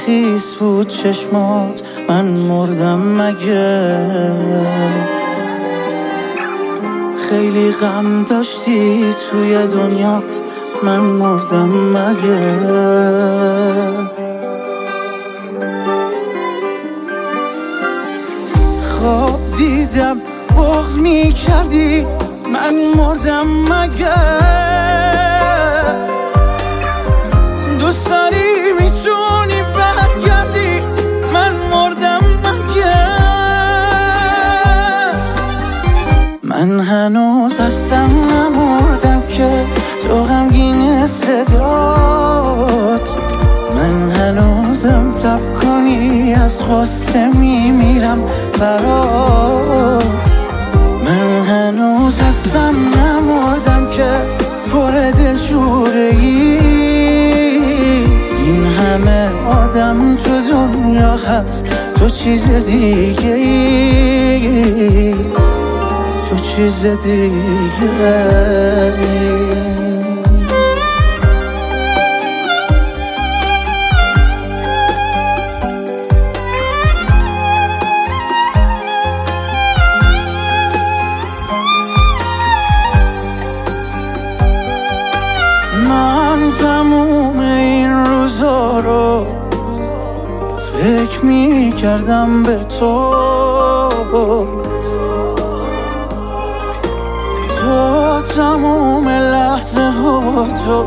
خیس بود چشمات، من مردم مگه؟ خیلی غم داشتی توی دنیات، من مردم مگه؟ خواب دیدم بغض می کردی، من مردم مگه؟ دوست داری میتونی برگردی، من مردم مگه؟ من هنوز هستم نمردم که تو غمگین صدات، من هنوزم تب کنی از غصه میمیرم برات. من هنوز هستم نمردم که پر دلشوره ای، این همه آدم تو دنیا هست تو چیز دیگه ای، تو چیز دیگه ای. من تموم این روزا رو فکر می کردم به تو تموم لحظه ها تو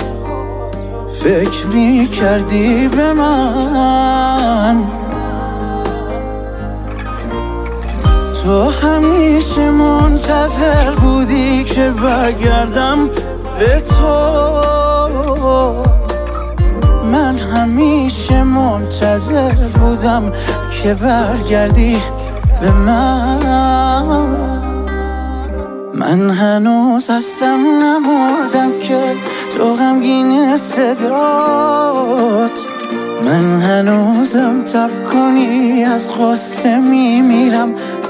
فکر می کردی به من، تو همیشه منتظر بودی که برگردم به تو، من همیشه منتظر بودم که برگردی به من. من هنوز هستم نمردم که تو غمگین صدات، من هنوزم تب کنی از غصه میمیرم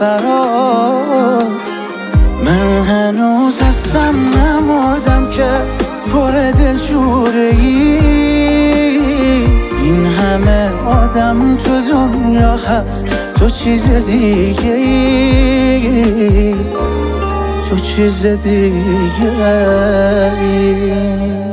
برات. من هنوز هستم نمردم که پر دلشوره ای، این همه آدم تو دنیا هست تو چیز دیگه ای، تو چیز دیگه ای.